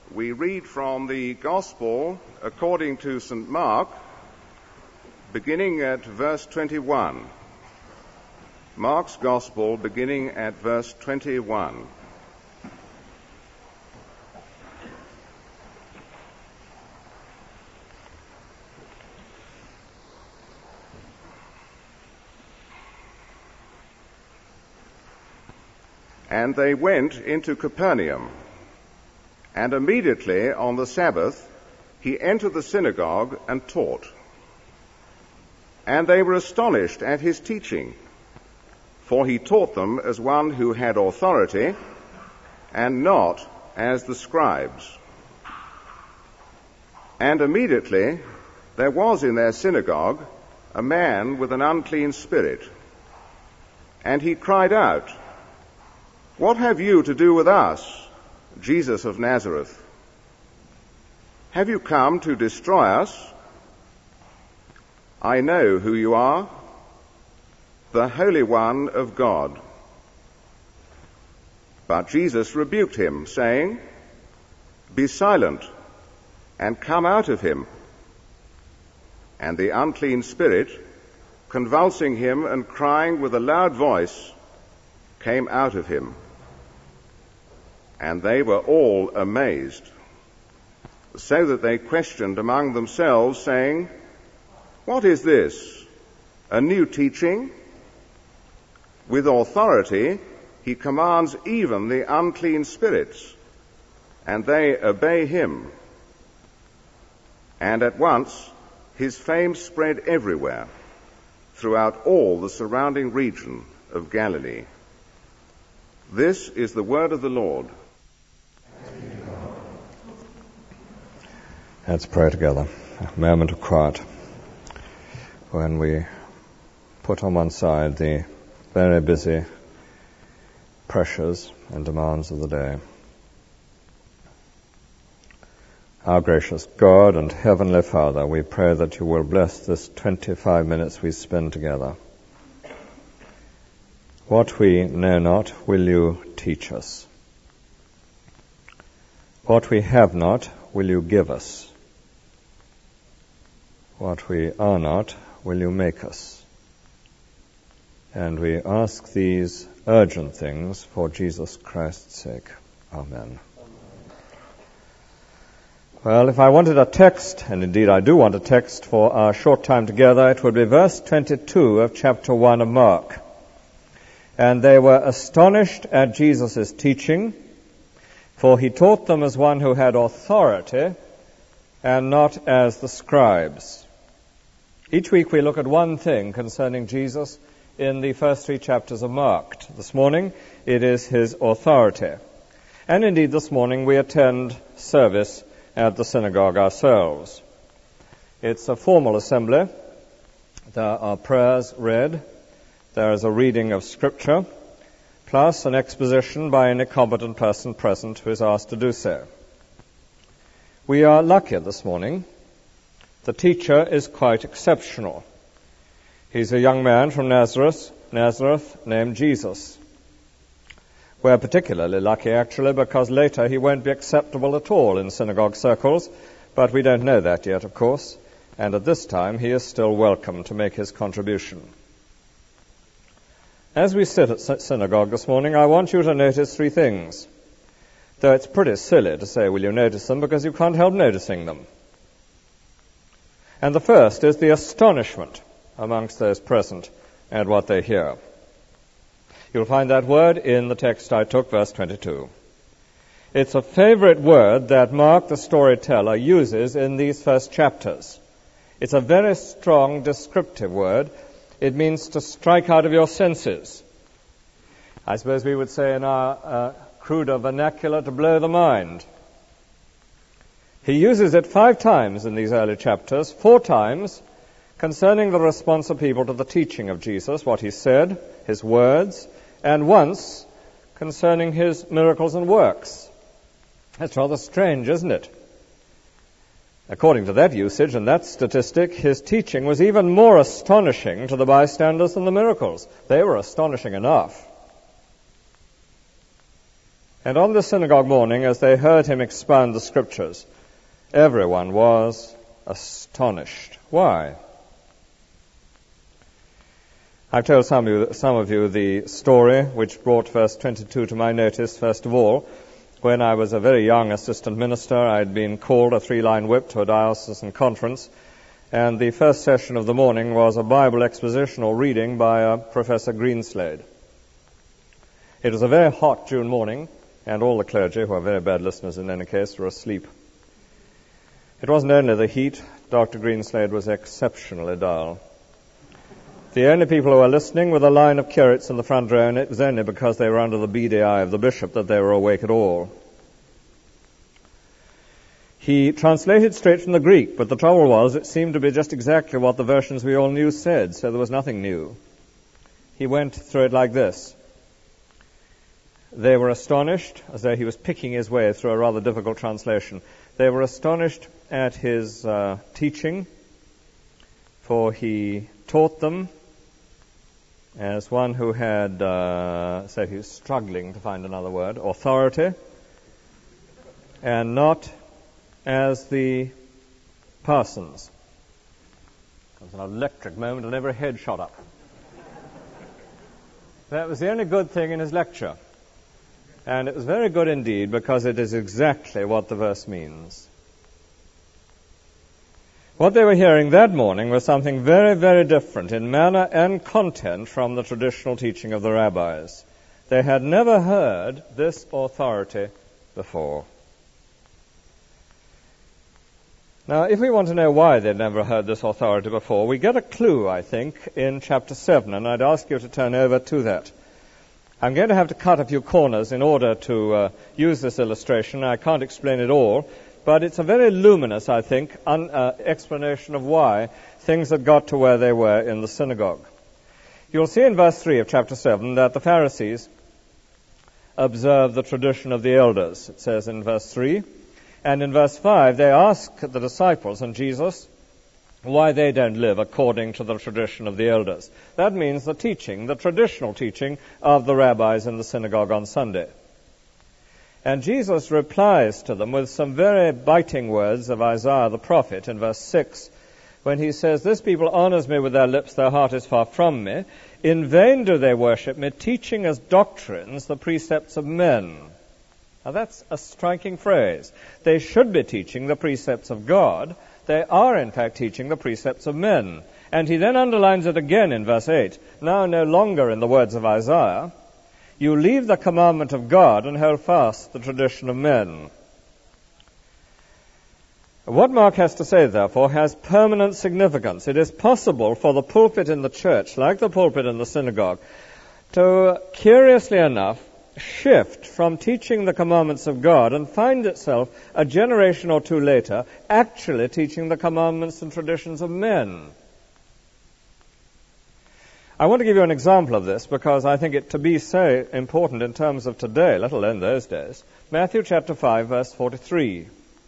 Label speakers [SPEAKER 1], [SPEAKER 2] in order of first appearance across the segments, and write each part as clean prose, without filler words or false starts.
[SPEAKER 1] We read from the Gospel according to St. Mark, beginning at verse 21. Mark's Gospel, beginning at verse 21. And they went into Capernaum. And immediately on the Sabbath he entered the synagogue and taught. And they were astonished at his teaching, for he taught them as one who had authority, and not as the scribes. And immediately there was in their synagogue a man with an unclean spirit. And he cried out, "What have you to do with us, Jesus of Nazareth? Have you come to destroy us? I know who you are, the Holy One of God." But Jesus rebuked him, saying, "Be silent, and come out of him." And the unclean spirit, convulsing him and crying with a loud voice, came out of him. And they were all amazed, so that they questioned among themselves, saying, "What is this? A new teaching? With authority he commands even the unclean spirits, and they obey him." And at once his fame spread everywhere, throughout all the surrounding region of Galilee. This is the word of the Lord.
[SPEAKER 2] Let's pray together. A moment of quiet when we put on one side the very busy pressures and demands of the day. Our gracious God and Heavenly Father, we pray that you will bless this 25 minutes we spend together. What we know not, will you teach us? What we have not, will you give us? What we are not, will you make us? And we ask these urgent things for Jesus Christ's sake. Amen. Well, if I wanted a text, and indeed I do want a text for our short time together, it would be verse 22 of chapter 1 of Mark. And they were astonished at Jesus' teaching, for he taught them as one who had authority, and not as the scribes. Each week we look at one thing concerning Jesus in the first 3 chapters of Mark. This morning it is his authority. And indeed this morning we attend service at the synagogue ourselves. It's a formal assembly. There are prayers read. There is a reading of Scripture, plus an exposition by any competent person present who is asked to do so. We are lucky this morning. The teacher is quite exceptional. He's a young man from Nazareth named Jesus. We're particularly lucky, actually, because later he won't be acceptable at all in synagogue circles, but we don't know that yet, of course, and at this time he is still welcome to make his contribution. As we sit at synagogue this morning, I want you to notice 3 things, though it's pretty silly to say, will you notice them, because you can't help noticing them. And the first is the astonishment amongst those present at what they hear. You'll find that word in the text I took, verse 22. It's a favorite word that Mark, the storyteller, uses in these first chapters. It's a very strong descriptive word. It means to strike out of your senses. I suppose we would say in our cruder vernacular, to blow the mind. He uses it 5 times in these early chapters, 4 times concerning the response of people to the teaching of Jesus, what he said, his words, and once concerning his miracles and works. That's rather strange, isn't it? According to that usage and that statistic, his teaching was even more astonishing to the bystanders than the miracles. They were astonishing enough. And on the synagogue morning, as they heard him expound the Scriptures, everyone was astonished. Why? I've told some of you the story which brought verse 22 to my notice. First of all, when I was a very young assistant minister, I had been called a 3-line whip to a diocesan conference, and the first session of the morning was a Bible exposition or reading by Professor Greenslade. It was a very hot June morning, and all the clergy, who are very bad listeners in any case, were asleep. It wasn't only the heat. Dr. Greenslade was exceptionally dull. The only people who were listening were the line of curates in the front row, and it was only because they were under the beady eye of the bishop that they were awake at all. He translated straight from the Greek, but the trouble was it seemed to be just exactly what the versions we all knew said, so there was nothing new. He went through it like this. They were astonished, as though he was picking his way through a rather difficult translation. They were astonished at his teaching, for he taught them as one who had, so he was struggling to find another word, authority, and not as the parsons. There was an electric moment and every head shot up. That was the only good thing in his lecture. And it was very good indeed, because it is exactly what the verse means. What they were hearing that morning was something very, very different in manner and content from the traditional teaching of the rabbis. They had never heard this authority before. Now, if we want to know why they'd never heard this authority before, we get a clue, I think, in chapter 7, and I'd ask you to turn over to that. I'm going to have to cut a few corners in order to use this illustration. I can't explain it all, but it's a very luminous, I think, explanation of why things had got to where they were in the synagogue. You'll see in verse 3 of chapter 7 that the Pharisees observe the tradition of the elders. It says in verse 3, and in verse 5 they ask the disciples and Jesus why they don't live according to the tradition of the elders. That means the teaching, the traditional teaching of the rabbis in the synagogue on Sunday. And Jesus replies to them with some very biting words of Isaiah the prophet in verse 6, when he says, this people honors me with their lips, their heart is far from me. In vain do they worship me, teaching as doctrines the precepts of men. Now that's a striking phrase. They should be teaching the precepts of God. They are, in fact, teaching the precepts of men. And he then underlines it again in verse 8. Now no longer in the words of Isaiah, you leave the commandment of God and hold fast the tradition of men. What Mark has to say, therefore, has permanent significance. It is possible for the pulpit in the church, like the pulpit in the synagogue, to, curiously enough, shift from teaching the commandments of God and find itself, a generation or two later, actually teaching the commandments and traditions of men. I want to give you an example of this because I think it to be so important in terms of today, let alone those days. Matthew chapter 5, verse 43.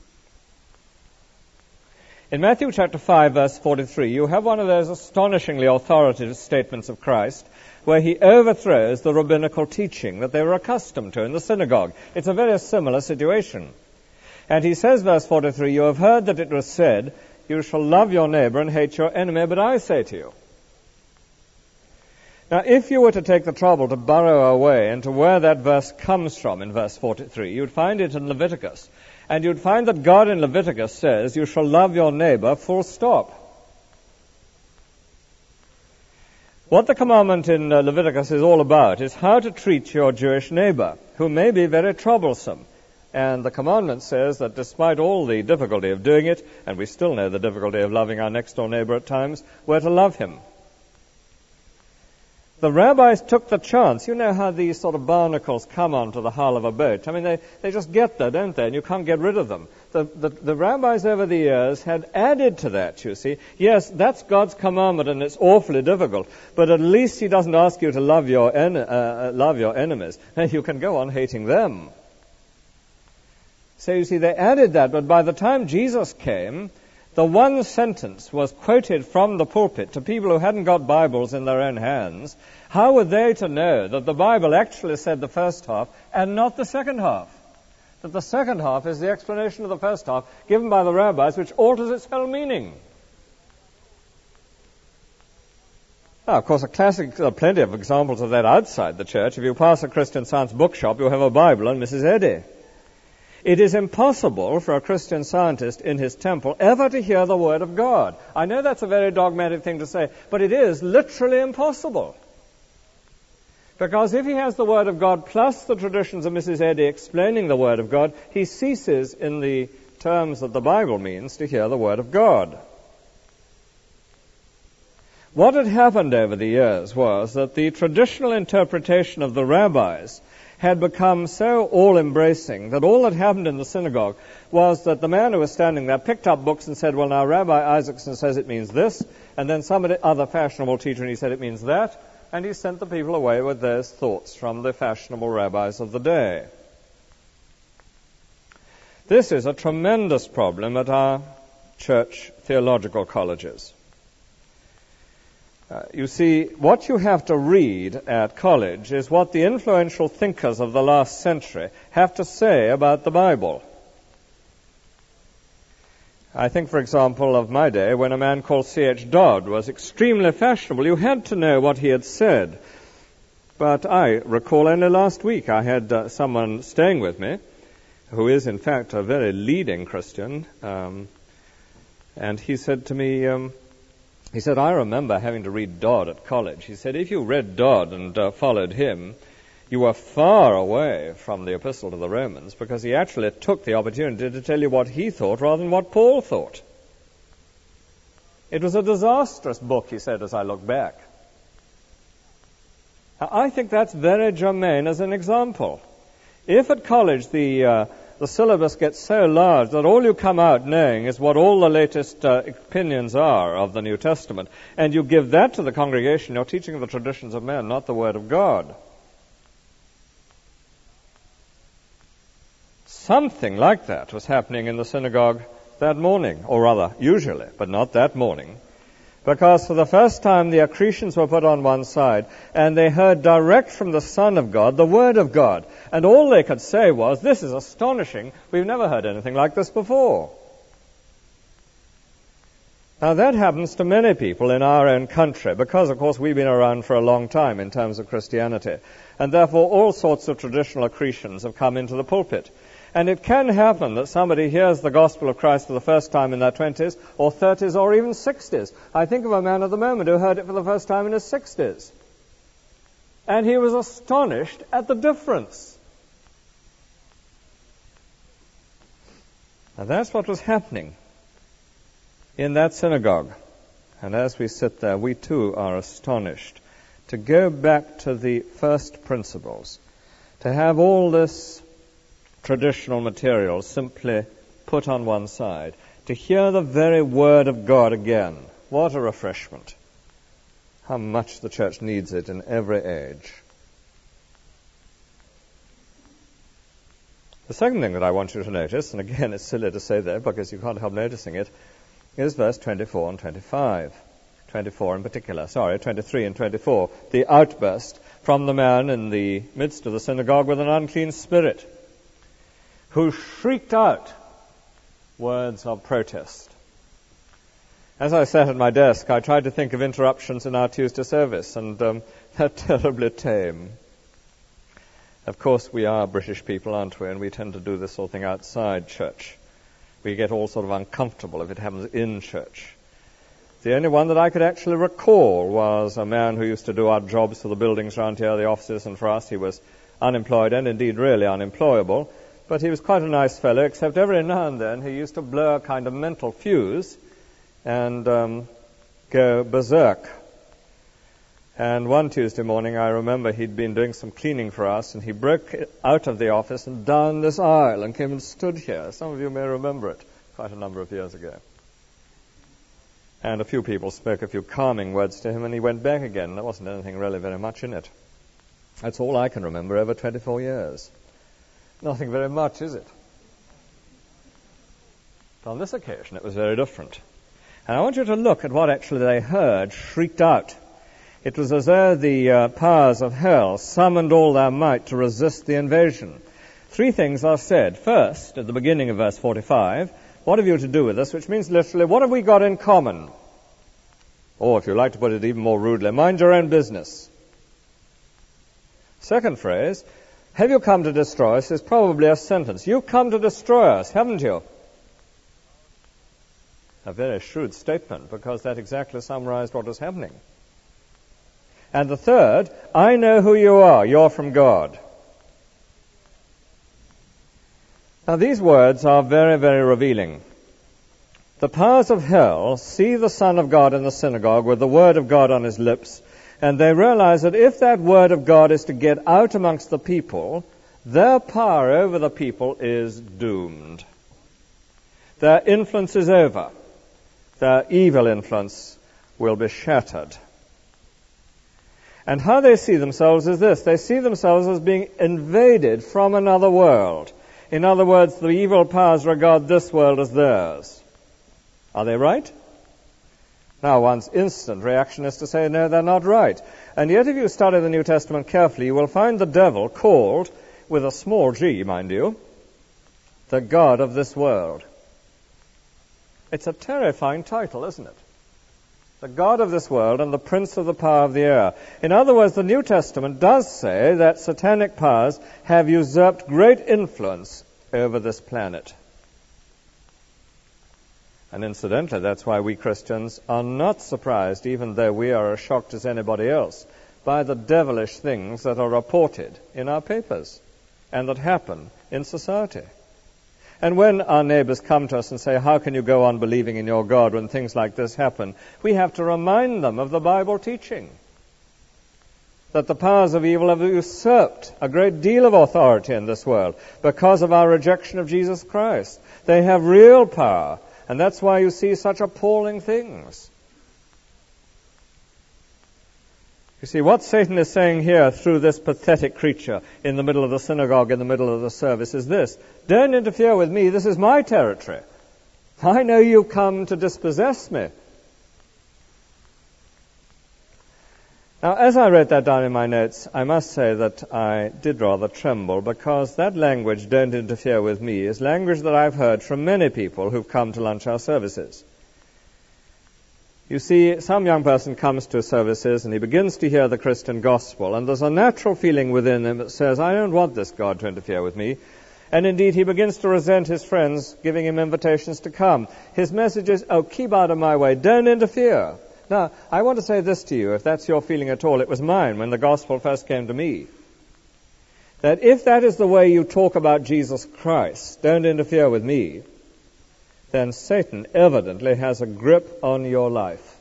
[SPEAKER 2] In Matthew chapter 5, verse 43, you have one of those astonishingly authoritative statements of Christ where he overthrows the rabbinical teaching that they were accustomed to in the synagogue. It's a very similar situation. And he says, verse 43, you have heard that it was said, you shall love your neighbor and hate your enemy, but I say to you. Now, if you were to take the trouble to burrow away into where that verse comes from in verse 43, you'd find it in Leviticus. And you'd find that God in Leviticus says, you shall love your neighbor, full stop. What the commandment in Leviticus is all about is how to treat your Jewish neighbor, who may be very troublesome. And the commandment says that despite all the difficulty of doing it, and we still know the difficulty of loving our next-door neighbor at times, we're to love him. The rabbis took the chance. You know how these sort of barnacles come onto the hull of a boat. I mean, they just get there, don't they? And you can't get rid of them. The rabbis over the years had added to that, you see. Yes, that's God's commandment, and it's awfully difficult. But at least he doesn't ask you to love your enemies. You can go on hating them. So you see, they added that. But by the time Jesus came, the one sentence was quoted from the pulpit to people who hadn't got Bibles in their own hands, how were they to know that the Bible actually said the first half and not the second half? That the second half is the explanation of the first half given by the rabbis, which alters its whole meaning. Now, of course, there are plenty of examples of that outside the church. If you pass a Christian Science bookshop, you'll have a Bible and Mrs. Eddy. It is impossible for a Christian Scientist in his temple ever to hear the Word of God. I know that's a very dogmatic thing to say, but it is literally impossible. Because if he has the Word of God plus the traditions of Mrs. Eddy explaining the Word of God, he ceases, in the terms that the Bible means, to hear the Word of God. What had happened over the years was that the traditional interpretation of the rabbis had become so all-embracing that all that happened in the synagogue was that the man who was standing there picked up books and said, well, now Rabbi Isaacson says it means this, and then some other fashionable teacher, and he said it means that, and he sent the people away with those thoughts from the fashionable rabbis of the day. This is a tremendous problem at our church theological colleges. You see, what you have to read at college is what the influential thinkers of the last century have to say about the Bible. I think, for example, of my day, when a man called C.H. Dodd was extremely fashionable, you had to know what he had said. But I recall only last week I had someone staying with me who is, in fact, a very leading Christian, and he said to me, he said, I remember having to read Dodd at college. He said, if you read Dodd and followed him, you were far away from the Epistle to the Romans, because he actually took the opportunity to tell you what he thought rather than what Paul thought. It was a disastrous book, he said, as I look back. Now, I think that's very germane as an example. If at college the syllabus gets so large that all you come out knowing is what all the latest opinions are of the New Testament, and you give that to the congregation, you're teaching the traditions of men, not the Word of God. Something like that was happening in the synagogue that morning, or rather, usually, but not that morning, because for the first time the accretions were put on one side, and they heard direct from the Son of God, the Word of God, and all they could say was, this is astonishing, we've never heard anything like this before. Now that happens to many people in our own country, because of course we've been around for a long time in terms of Christianity, and therefore all sorts of traditional accretions have come into the pulpit. And it can happen that somebody hears the gospel of Christ for the first time in their 20s or 30s or even 60s. I think of a man at the moment who heard it for the first time in his 60s. And he was astonished at the difference. Now that's what was happening in that synagogue. And as we sit there, we too are astonished to go back to the first principles, to have all this traditional material simply put on one side, to hear the very Word of God again. What a refreshment. How much the church needs it in every age. The second thing that I want you to notice, and again it's silly to say that because you can't help noticing it, is verse 24 and 25. 24 in particular, 23 and 24. The outburst from the man in the midst of the synagogue with an unclean spirit, who shrieked out words of protest. As I sat at my desk, I tried to think of interruptions in our Tuesday service, and they're terribly tame. Of course, we are British people, aren't we? And we tend to do this sort of thing outside church. We get all sort of uncomfortable if it happens in church. The only one that I could actually recall was a man who used to do odd jobs for the buildings around here, the offices, and for us he was unemployed and indeed really unemployable. But he was quite a nice fellow, except every now and then he used to blow a kind of mental fuse and go berserk. And one Tuesday morning, I remember he'd been doing some cleaning for us, and he broke out of the office and down this aisle and came and stood here. Some of you may remember it, quite a number of years ago. And a few people spoke a few calming words to him, and he went back again. There wasn't anything really very much in it. That's all I can remember over 24 years. Nothing very much, is it? But on this occasion it was very different. And I want you to look at what actually they heard shrieked out. It was as though the powers of hell summoned all their might to resist the invasion. 3 things are said. First, at the beginning of verse 45, what have you to do with us? Which means literally, what have we got in common? Or, if you like to put it even more rudely, mind your own business. Second phrase, have you come to destroy us, is probably a sentence. You've come to destroy us, haven't you? A very shrewd statement, because that exactly summarized what was happening. And the third, I know who you are. You're from God. Now, these words are very, very revealing. The powers of hell see the Son of God in the synagogue with the Word of God on his lips, and they realize that if that Word of God is to get out amongst the people, their power over the people is doomed. Their influence is over. Their evil influence will be shattered. And how they see themselves is this. They see themselves as being invaded from another world. In other words, the evil powers regard this world as theirs. Are they right? Now, one's instant reaction is to say, no, they're not right. And yet, if you study the New Testament carefully, you will find the devil called, with a small g, mind you, the God of this world. It's a terrifying title, isn't it? The God of this world and the prince of the power of the air. In other words, the New Testament does say that satanic powers have usurped great influence over this planet. And incidentally, that's why we Christians are not surprised, even though we are as shocked as anybody else, by the devilish things that are reported in our papers and that happen in society. And when our neighbors come to us and say, how can you go on believing in your God when things like this happen? We have to remind them of the Bible teaching, that the powers of evil have usurped a great deal of authority in this world because of our rejection of Jesus Christ. They have real power, and that's why you see such appalling things. You see, what Satan is saying here through this pathetic creature in the middle of the synagogue, in the middle of the service, is this: don't interfere with me, this is my territory. I know you come to dispossess me. Now, as I wrote that down in my notes, I must say that I did rather tremble, because that language, don't interfere with me, is language that I've heard from many people who've come to lunch hour services. You see, some young person comes to services and he begins to hear the Christian gospel, and there's a natural feeling within him that says, I don't want this God to interfere with me. And indeed, he begins to resent his friends giving him invitations to come. His message is, oh, keep out of my way, don't interfere. Now, I want to say this to you, if that's your feeling at all. It was mine when the gospel first came to me. That if that is the way you talk about Jesus Christ, don't interfere with me, then Satan evidently has a grip on your life.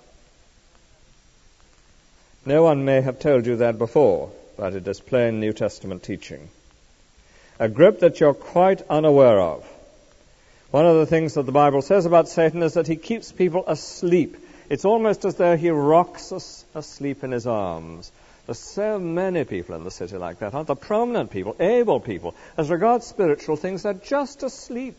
[SPEAKER 2] No one may have told you that before, but it is plain New Testament teaching. A grip that you're quite unaware of. One of the things that the Bible says about Satan is that he keeps people asleep. It's almost as though he rocks us asleep in his arms. There's so many people in the city like that, aren't there? Prominent people, able people. As regards spiritual things, they're just asleep.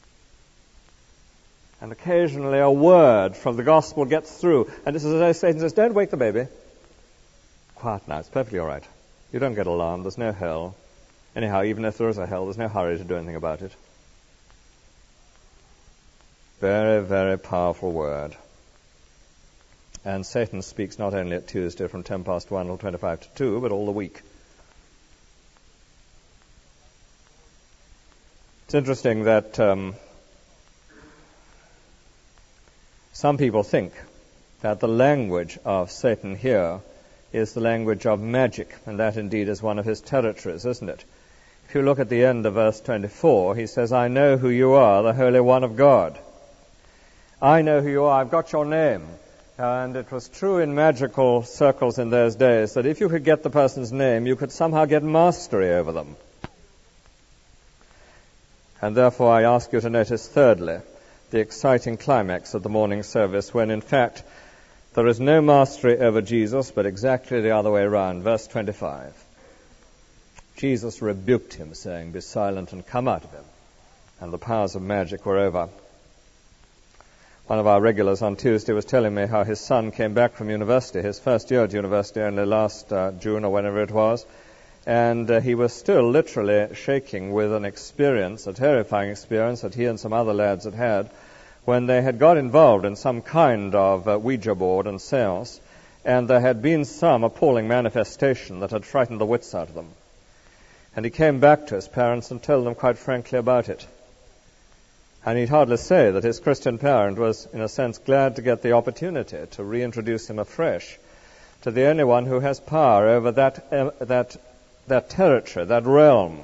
[SPEAKER 2] And occasionally a word from the gospel gets through. And this is as though Satan says, don't wake the baby. Quiet now, it's perfectly all right. You don't get alarmed, there's no hell. Anyhow, even if there is a hell, there's no hurry to do anything about it. Very, very powerful word. And Satan speaks not only at Tuesday from 1 till 25 to 2, but all the week. It's interesting that some people think that the language of Satan here is the language of magic, and that indeed is one of his territories, isn't it? If you look at the end of verse 24, he says, I know who you are, the Holy One of God. I know who you are, I've got your name. And it was true in magical circles in those days that if you could get the person's name, you could somehow get mastery over them. And therefore I ask you to notice, thirdly, the exciting climax of the morning service, when in fact there is no mastery over Jesus, but exactly the other way around. Verse 25. Jesus rebuked him, saying, be silent and come out of him. And the powers of magic were over. One of our regulars on Tuesday was telling me how his son came back from university, his first year at university, only last June or whenever it was, and he was still literally shaking with an experience, a terrifying experience that he and some other lads had had when they had got involved in some kind of Ouija board and seance, and there had been some appalling manifestation that had frightened the wits out of them. And he came back to his parents and told them quite frankly about it. And he'd hardly say that his Christian parent was, in a sense, glad to get the opportunity to reintroduce him afresh to the only one who has power over that territory, that realm.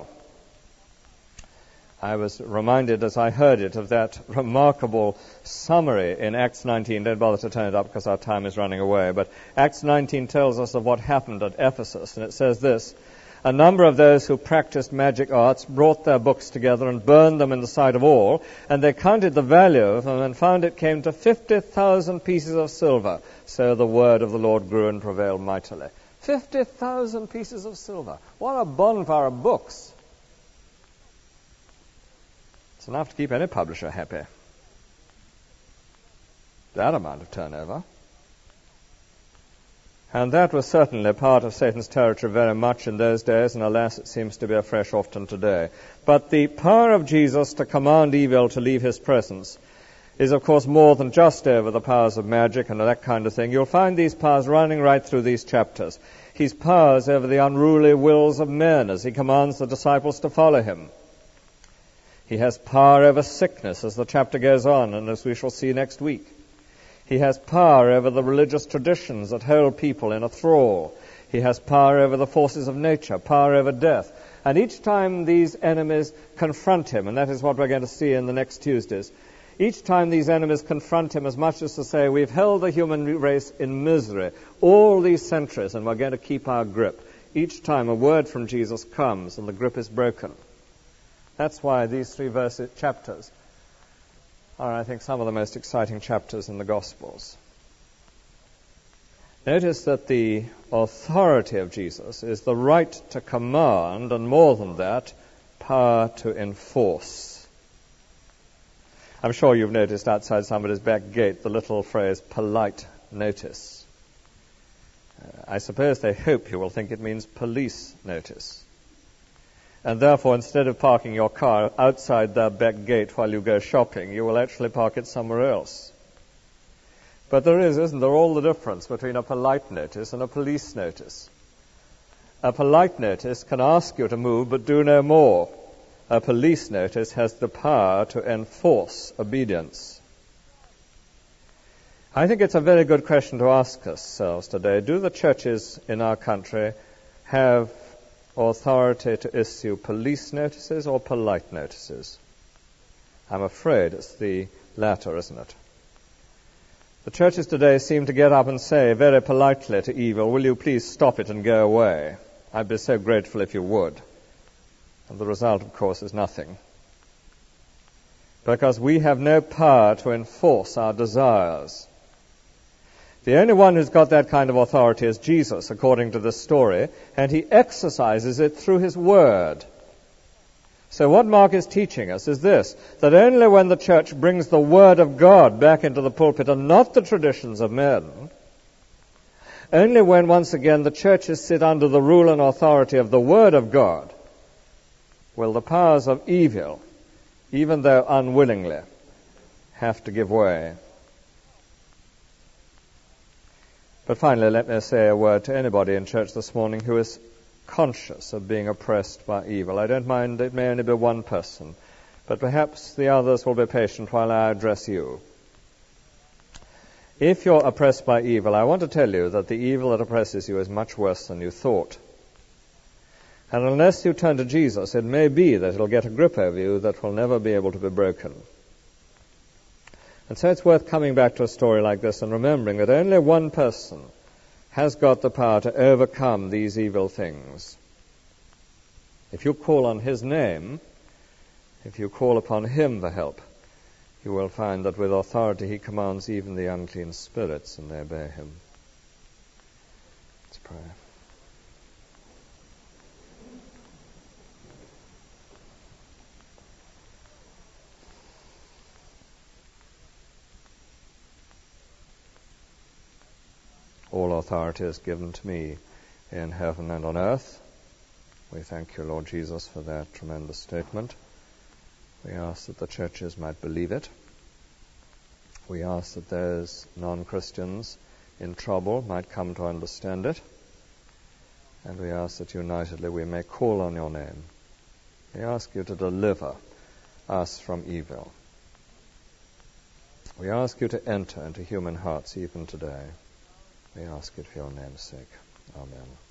[SPEAKER 2] I was reminded as I heard it of that remarkable summary in Acts 19. Don't bother to turn it up because our time is running away. But Acts 19 tells us of what happened at Ephesus, and it says this: a number of those who practiced magic arts brought their books together and burned them in the sight of all, and they counted the value of them and found it came to 50,000 pieces of silver. So the word of the Lord grew and prevailed mightily. 50,000 pieces of silver. What a bonfire of books. It's enough to keep any publisher happy. That amount of turnover. And that was certainly part of Satan's territory very much in those days, and alas, it seems to be afresh often today. But the power of Jesus to command evil to leave his presence is, of course, more than just over the powers of magic and that kind of thing. You'll find these powers running right through these chapters. His powers over the unruly wills of men as he commands the disciples to follow him. He has power over sickness as the chapter goes on, and as we shall see next week. He has power over the religious traditions that hold people in a thrall. He has power over the forces of nature, power over death. And each time these enemies confront him, and that is what we're going to see in the next Tuesdays, each time these enemies confront him as much as to say, we've held the human race in misery all these centuries, and we're going to keep our grip. Each time a word from Jesus comes, and the grip is broken. That's why these three chapters are, I think, some of the most exciting chapters in the Gospels. Notice that the authority of Jesus is the right to command, and more than that, power to enforce. I'm sure you've noticed outside somebody's back gate the little phrase, polite notice. I suppose they hope you will think it means police notice. And therefore, instead of parking your car outside their back gate while you go shopping, you will actually park it somewhere else. But there isn't there, all the difference between a polite notice and a police notice. A polite notice can ask you to move but do no more. A police notice has the power to enforce obedience. I think it's a very good question to ask ourselves today. Do the churches in our country have authority to issue police notices or polite notices? I'm afraid it's the latter, isn't it? The churches today seem to get up and say very politely to evil, will you please stop it and go away? I'd be so grateful if you would. And the result, of course, is nothing. Because we have no power to enforce our desires. The only one who's got that kind of authority is Jesus, according to this story, and he exercises it through his word. So what Mark is teaching us is this, that only when the church brings the word of God back into the pulpit and not the traditions of men, only when once again the churches sit under the rule and authority of the word of God, will the powers of evil, even though unwillingly, have to give way. But finally, let me say a word to anybody in church this morning who is conscious of being oppressed by evil. I don't mind, it may only be one person, but perhaps the others will be patient while I address you. If you're oppressed by evil, I want to tell you that the evil that oppresses you is much worse than you thought. And unless you turn to Jesus, it may be that it'll get a grip over you that will never be able to be broken. And so it's worth coming back to a story like this and remembering that only one person has got the power to overcome these evil things. If you call on his name, if you call upon him for help, you will find that with authority he commands even the unclean spirits, and they obey him. Let's pray. all authority is given to me in heaven and on earth. We thank you, Lord Jesus, for that tremendous statement. We ask that the churches might believe it. We ask that those non-Christians in trouble might come to understand it. And we ask that unitedly we may call on your name. We ask you to deliver us from evil. We ask you to enter into human hearts even today. We ask it for your name's sake. Amen.